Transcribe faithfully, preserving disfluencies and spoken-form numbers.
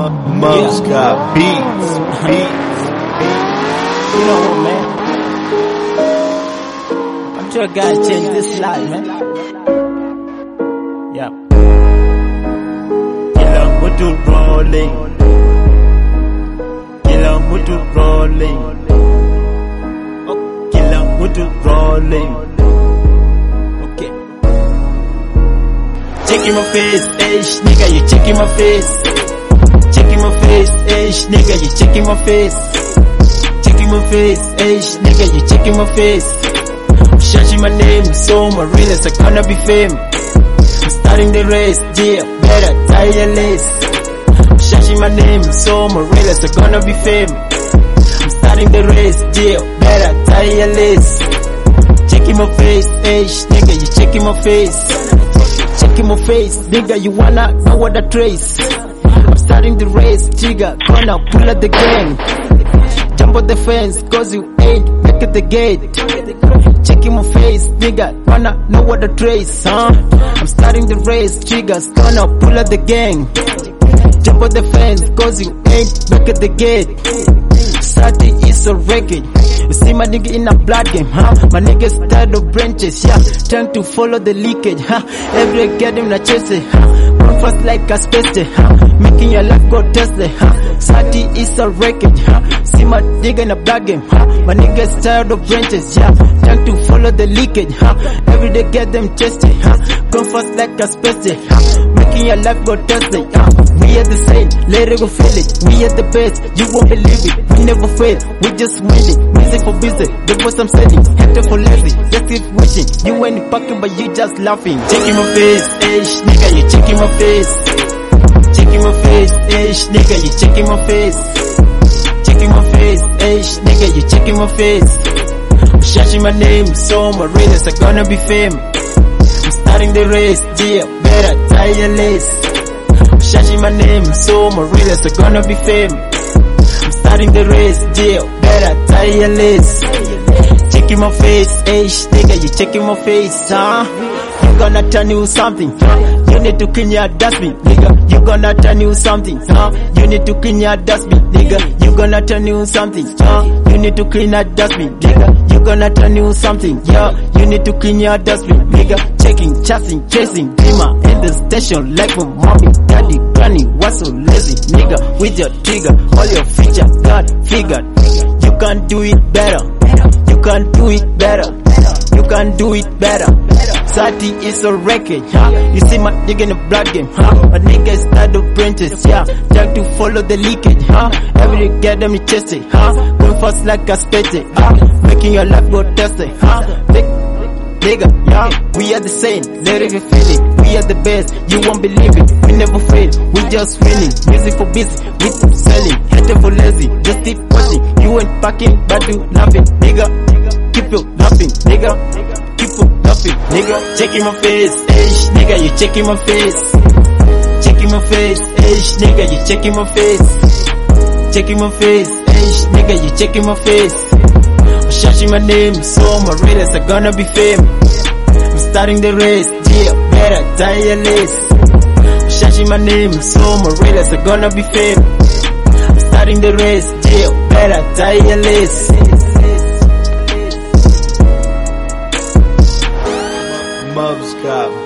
Mubs got beats, beats, You know what, man? I'm sure God changed this life, man. Yeah. Kila mtu rolling, kila mtu rolling, oh, kila mtu rolling. Okay. Checking my face, ish, nigga, you checking my face. Checking my face, ish, nigga, you checking my face. Checking my face, ish, nigga, you checking my face. Shouting my name, so my realest, I gonna be fame. I'm starting the race, yeah, better tie your lace. Shouting my name, so my realest, I gonna be fame. I'm starting the race, yeah, better tie your lace. Checking my face, ish, nigga, you checking my face. Checking my face, nigga, you wanna know what I trace. I'm starting the race, jigger, gonna pull out the gang. Jump on the fence, cause you ain't back at the gate. Checking my face, nigga, wanna know what I trace, huh? I'm starting the race, jiggers, gonna pull out the gang. Jump on the fence, cause you ain't back at the gate. Sati is a wreckage. You see my nigga in a blood game, huh? My niggas tired of branches, yeah. Trying to follow the leakage, huh? Every day get him na chase it, huh? Run fast like a space, huh? Making your life go Tesla, huh? Sati is a wreckage, huh? See my nigga in a blood game, huh? My niggas tired of branches, yeah. Trying to follow the leakage, huh? Every day get them chased, huh? Run fast like a space, huh? Making your life go Tesla, huh? We are the same, let it go feel it. We are the best, you won't believe it. We never fail, we just win it. Music for busy, the boss I'm selling. Hater for lazy, just keep wishing. You ain't fucking but you just laughing. Checking my face, ish, nigga, you checking my face. Checking my face, ish, nigga, you checking my face. Checking my face, ish, nigga, you checking my face. Shouting my name, so my realest, I gonna be fame. I'm starting the race, yeah, better tie your lace. Shouting my name, so my realest, I gonna be fame. I'm starting the race, yeah, better tie your lace. Checking my face, ish, nigga, you checking my face, huh? You gonna turn you something, huh? You need to clean your dustbin, nigga. You gonna turn you something, huh? You need to clean your dustbin, nigga. You gonna turn you something, huh? You need to clean that dustbin, nigga. You gonna turn you something, yeah. You need to clean your dustbin, nigga. Checking, chasing, chasing, dimmer in the station like my mommy, daddy, granny. What's so lazy, nigga? With your trigger, all your feature, God figured. You can do it better. You can do it better. You can do it better. Sati is a wreckage, huh? You see my nigga in the blood game, huh? My niggas tired of branches, yeah. Trying to follow the leakage, huh? Every day get them chase it, huh? Going fast like a specie, huh? Making your life go tested, huh? Big nigga, yeah. We are the same, let it feel it. We are the best, you won't believe it. We never fail, we just winning. Music for busy, we keep selling. Hater for lazy, just keep watching. You ain't fucking, but you laughing, nigga. Keep you laughing, nigga. Keep you laughing, nigga. Checking my face, ish, nigga, you checking my face. Checking my face, ish, nigga, you checking my face. Checking my face, ish, nigga, you checking my face. Shouting my name, so my realest, I gonna be fame. I'm starting the race, yeah, better tie your lace. Shouting my name, so my realest, I gonna be fame. I'm starting the race, yeah, better tie your lace. Mubs got